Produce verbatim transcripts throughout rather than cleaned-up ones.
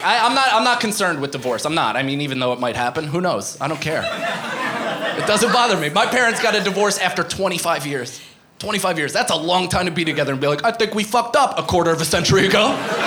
I, I'm not I'm not concerned with divorce. I'm not. I mean, even though it might happen, who knows? I don't care. It doesn't bother me. My parents got a divorce after twenty-five years. twenty-five years. That's a long time to be together and be like, I think we fucked up a quarter of a century ago.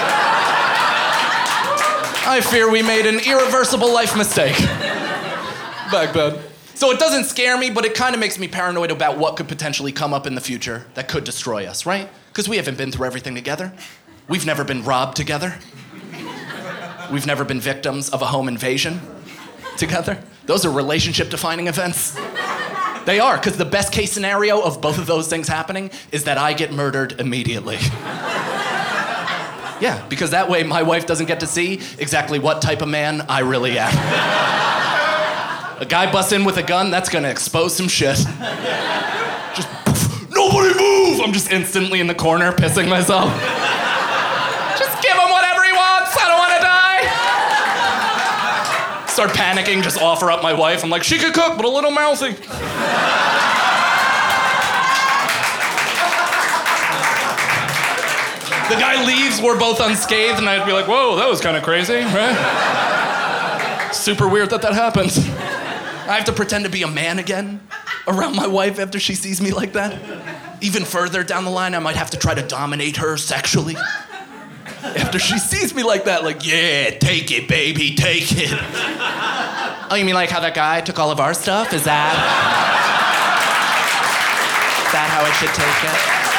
I fear we made an irreversible life mistake. Back then. So it doesn't scare me, but it kind of makes me paranoid about what could potentially come up in the future that could destroy us, right? Because we haven't been through everything together. We've never been robbed together. We've never been victims of a home invasion together. Those are relationship-defining events. They are, because the best case scenario of both of those things happening is that I get murdered immediately. Yeah, because that way my wife doesn't get to see exactly what type of man I really am. A guy busts in with a gun, that's gonna expose some shit. Just, poof, nobody move! I'm just instantly in the corner pissing myself. Just give him whatever he wants, I don't wanna die! Start panicking, just offer up my wife. I'm like, she could cook, but a little mouthy. The guy leaves, we're both unscathed, and I'd be like, whoa, that was kind of crazy, right? Super weird that that happened. I have to pretend to be a man again around my wife after she sees me like that. Even further down the line, I might have to try to dominate her sexually. After she sees me like that, like, yeah, take it, baby, take it. Oh, you mean like how that guy took all of our stuff? Is that... Is that how I should take it?